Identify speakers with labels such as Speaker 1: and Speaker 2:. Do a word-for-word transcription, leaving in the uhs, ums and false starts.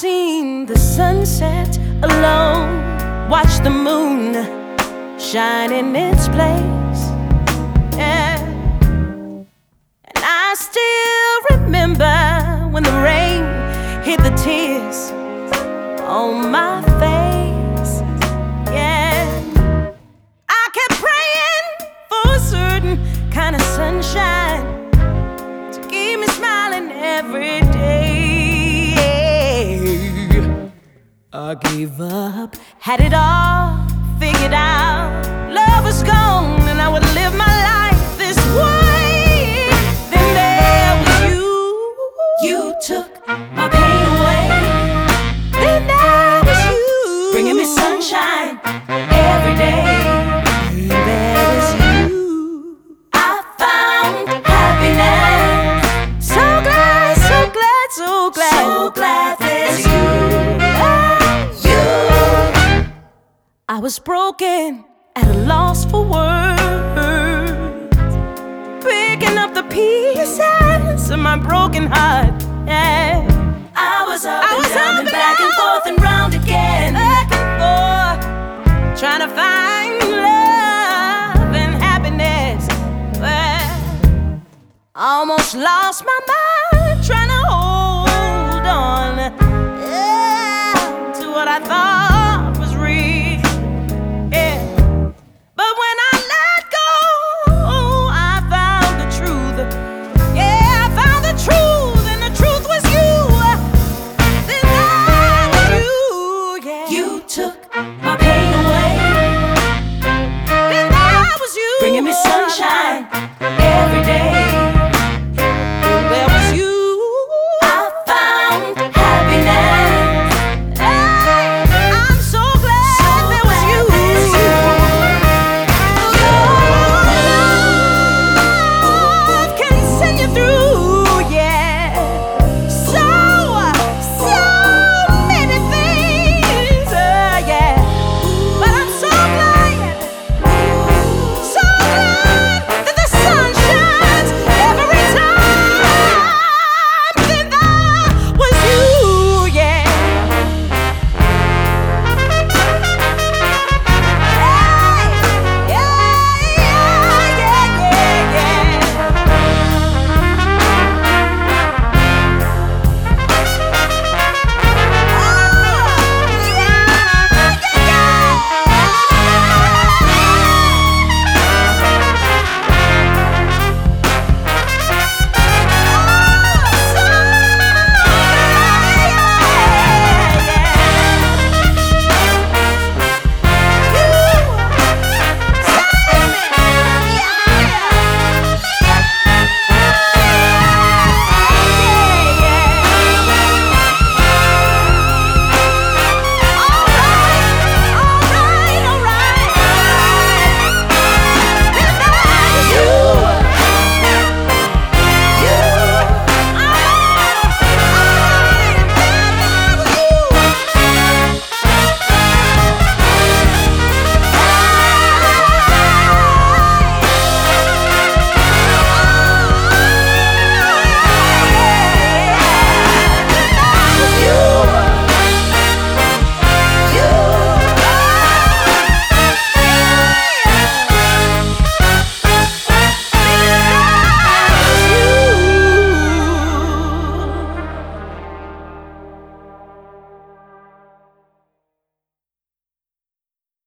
Speaker 1: seen the sunset alone, watched the moon shine in its place, yeah. And I still remember when the rain hid the tears on my face, yeah. I kept praying for a certain kind of sunshine to keep me smiling every day. I gave up, had it all figured out. Love was gone and I would live my life this way. Then there was you. You took my pain away. Then there was you, bringing me sunshine every day. Then there was you. I found happiness. So glad, so glad, so glad, so glad there's you. I was broken, at a loss for words, picking up the pieces of my broken heart, yeah. I was up I and was down up and, and back down. and forth and round again, back and forth, trying to find love and happiness. Well, almost lost my mind, trying to hold on, yeah, to what I thought